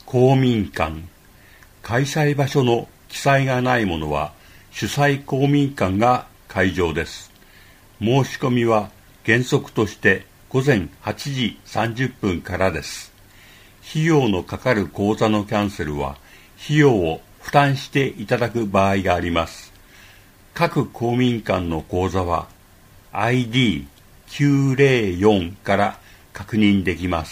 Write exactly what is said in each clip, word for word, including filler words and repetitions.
公民館。開催場所の記載がないものは主催公民館が会場です。申し込みは原則として午前はちじさんじゅっぷんからです。費用のかかる講座のキャンセルは費用を負担していただく場合があります。各公民館の講座は アイディーきゅうぜろよん から確認できます。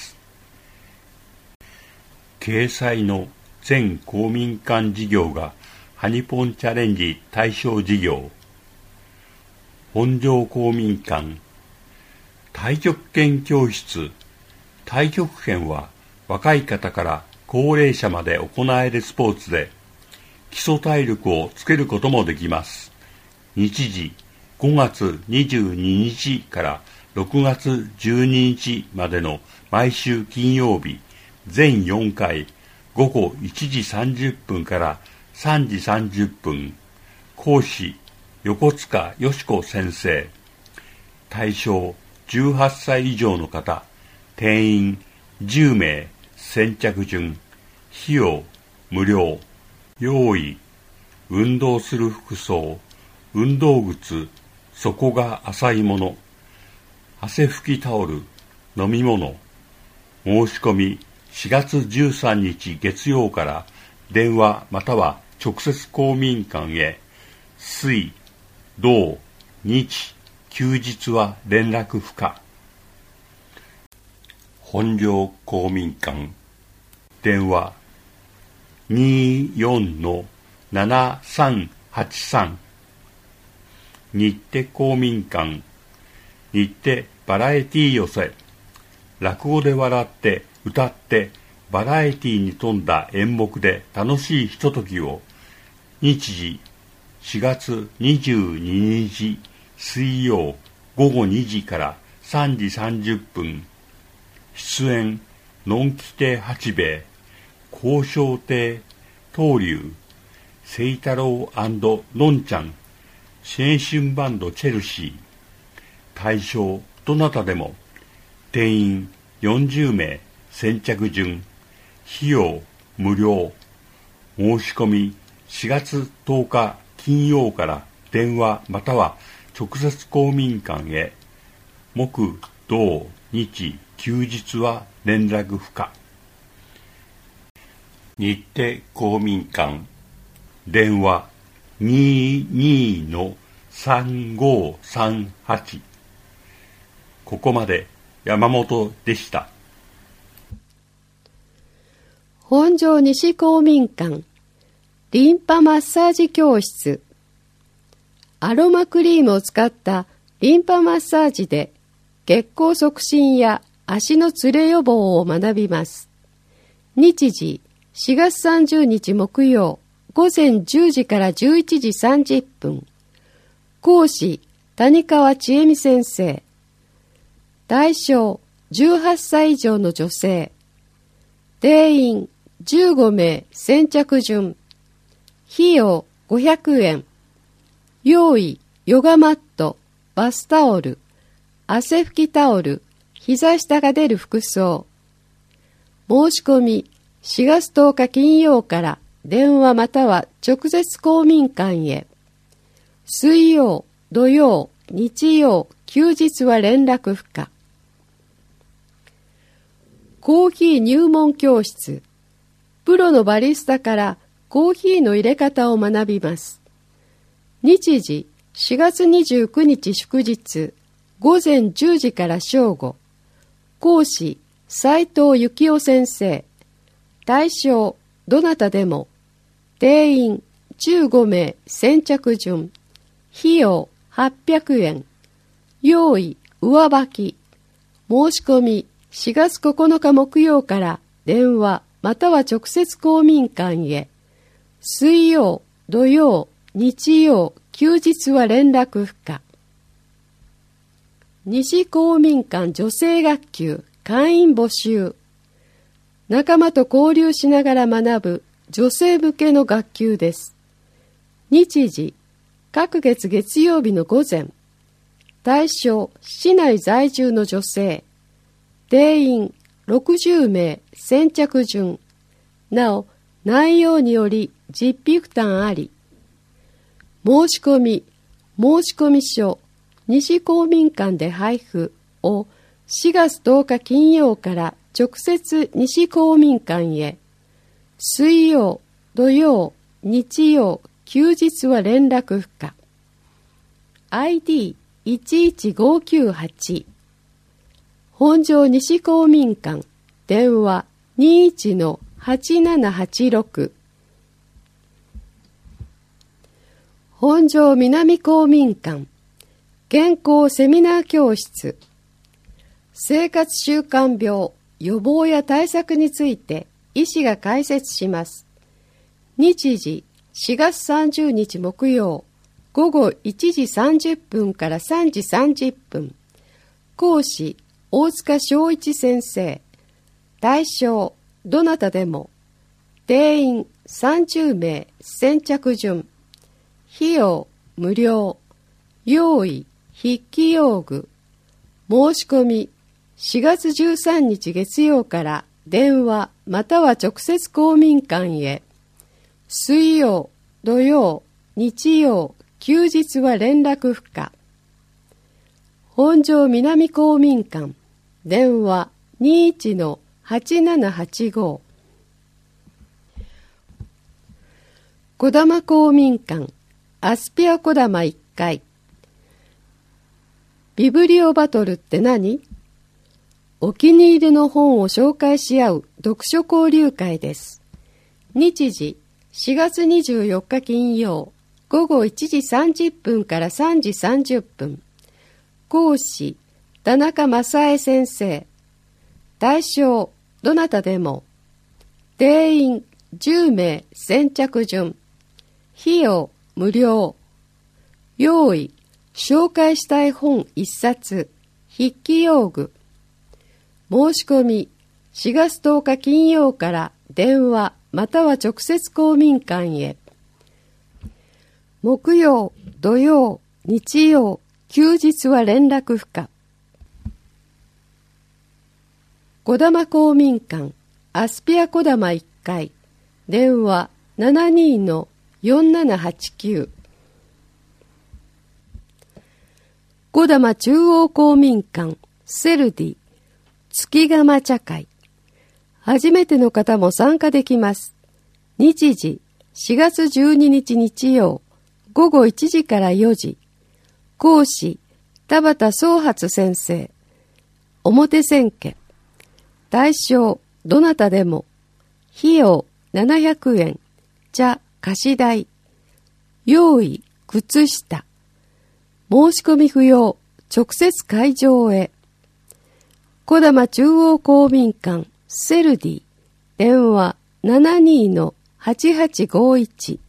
掲載の全公民館事業がハニポンチャレンジ対象事業。本庄公民館。太極拳教室。太極拳は若い方から高齢者まで行えるスポーツで、基礎体力をつけることもできます。日時ごがつにじゅうににちからろくがつじゅうににちまでの毎週金曜日、全よんかい、午後いちじさんじゅっぷんからさんじさんじゅっぷん。講師、横塚よし子先生。対象、じゅうはっさい以上の方。定員、じゅうめい。先着順。費用、無料。用意、運動する服装、運動靴、底が浅いもの。汗拭きタオル、飲み物。申し込みしがつじゅうさんにち月曜から電話または直接公民館へ。水、土、日、休日は連絡不可。本庄公民館。電話にーよんのななさんはちさん。日手公民館。日手バラエティ寄せ。落語で笑って歌ってバラエティに富んだ演目で楽しいひとときを。日時しがつにじゅうににち水曜ごごにじからさんじさんじゅっぷん。出演のんき亭八兵衛、高昇亭東龍、清太郎&のんちゃん、青春バンドチェルシー。対象どなたでも。定員よんじゅうめい。先着順。費用無料。申し込みしがつとおか金曜から電話または直接公民館へ。木、土、日、休日は連絡不可。日手公民館。電話にーにーのさんごさんはち。ここまで山本でした。 本庄西公民館。リンパマッサージ教室。アロマクリームを使ったリンパマッサージで血行促進や足のつれ予防を学びます。日時しがつさんじゅうにち木曜午前じゅうじからじゅういちじさんじゅっぷん。講師谷川千恵美先生。対象じゅうはっさい以上の女性。定員じゅうごめい。先着順。費用ごひゃくえん。用意ヨガマット、バスタオル、汗拭きタオル、膝下が出る服装。申し込みしがつとおか金曜から電話または直接公民館へ。水曜、土曜、日曜、休日は連絡不可。コーヒー入門教室。プロのバリスタからコーヒーの入れ方を学びます。日時しがつにじゅうくにち祝日午前じゅうじから正午。講師斉藤幸夫先生。対象どなたでも。定員じゅうごめい。先着順。費用はっぴゃくえん。用意上履き。申し込みしがつここのか木曜から電話または直接公民館へ。水曜、土曜、日曜、休日は連絡不可。西公民館女性学級会員募集。仲間と交流しながら学ぶ女性向けの学級です。日時各月月曜日の午前。対象市内在住の女性。定員ろくじゅうめい。先着順。 なお、内容により実費負担あり。申し込み、申込書、西公民館で配布をしがつとおか金曜から直接西公民館へ。水曜、土曜、日曜、休日は連絡不可。アイディーいちいちごきゅうはち。本庄西公民館、電話 にいちのはちななはちろく。本庄南公民館、健康セミナー教室。生活習慣病、予防や対策について医師が解説します。日時、しがつさんじゅうにち木曜、午後いちじさんじゅっぷんからさんじさんじゅっぷん。講師、大塚昭一先生。対象、どなたでも。定員さんじゅうめい、先着順。費用、無料。用意、筆記用具。申し込み、しがつじゅうさんにち月曜から電話または直接公民館へ。水曜、土曜、日曜、休日は連絡不可。本庄南公民館、電話 にいちのはちななはちご。児玉公民館、アスピア児玉いっかい。ビブリオバトルって何？お気に入りの本を紹介し合う読書交流会です。日時、しがつにじゅうよっか金曜、午後いちじさんじゅっぷんからさんじさんじゅっぷん。講師、田中正恵先生。対象、どなたでも。定員じゅうめい、先着順。費用、無料。用意、紹介したい本いっさつ。筆記用具。申し込み、しがつとおか金曜から電話または直接公民館へ。木曜、土曜、日曜、休日は連絡不可。児玉公民館、アスピア児玉いっかい、電話 ななにのよんななはちきゅう。児玉中央公民館、セルディ、月釜茶会。初めての方も参加できます。日時、しがつじゅうににち日曜、午後いちじからよじ。講師、田畑宗発先生。表千家。対象、どなたでも。費用、ななひゃくえん。茶、菓子代。用意、靴下。申し込み不要。直接会場へ。児玉中央公民館、セルディ。電話 ななにのはちはちごいち。